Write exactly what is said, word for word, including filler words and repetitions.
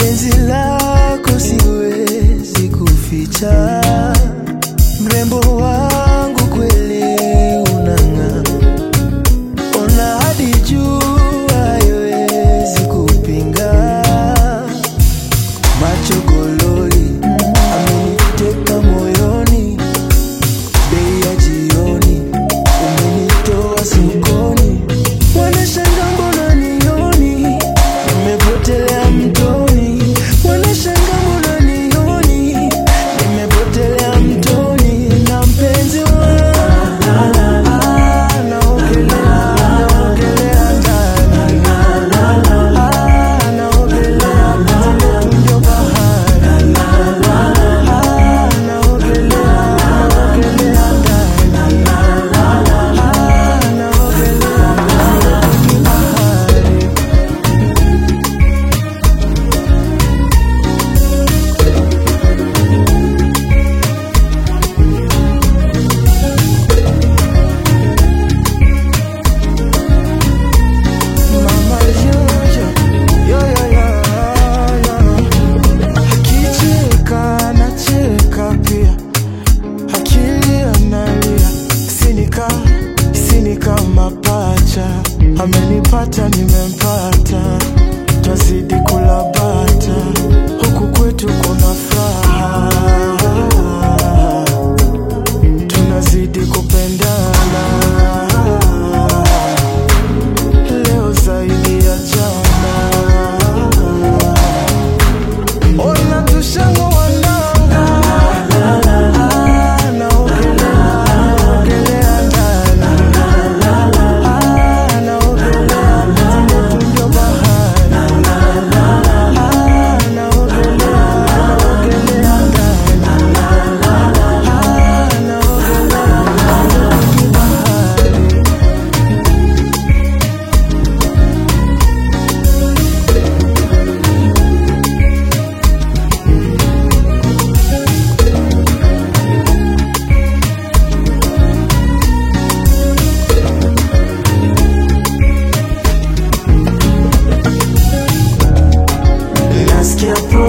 penzi lako siwezi kuficha, mrembo wangu kweli unang'aa, ona hadi jua haiwezi kupinga, macho gololi ameniteka moyoni, bei ya jioni umenitoa sokoni, wanashanga mbona nioni, nimepotelea mtoni, wanashanga mbona nioni, nimepotelea mtoni, na mpenzi wangu anaogelea, anaogelea ndani, anaogelea penzi ndio bahari, anaogelea, anaogelea ndani, anaogelea penzi bahari. Mama Jojo, yo yo yo yo, akicheka nacheka pia, akili analia, sinika sinika mapacha, amenipata nimempata, tazidi kula bata, huku kwetu kuna furaha, tunazidi kupendana, leo zaidi ya jana, ona tushango wananga, anaogelea, anaogelea ndani, anaogelea penzi ndio bahari, anaogelea, anaogelea ndani, anaogelea penzi bahari. Nasikia